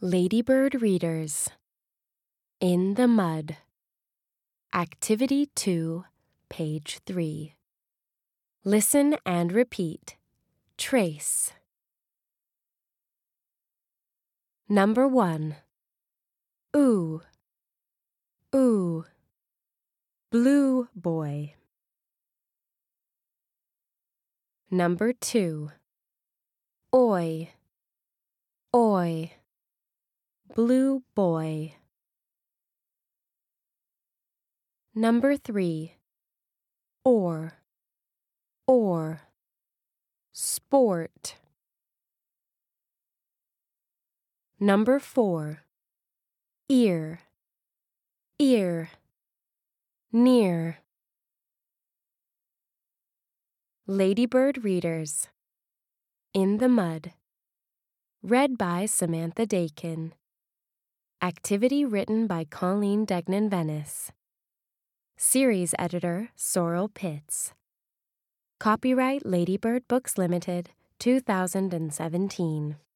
Ladybird Readers. In the Mud. Activity 2, page 3. Listen and repeat. Trace. Number 1. Ooh, ooh. Blue boy. Number 2. Oi, oi. Blue boy. Number 3. Or, sport. Number 4. Ear, near. Ladybird Readers. In the Mud. Read by Samantha Dakin. Activity written by Colleen Degnan-Venice. Series editor Sorrel Pitts. Copyright Ladybird Books Limited, 2017.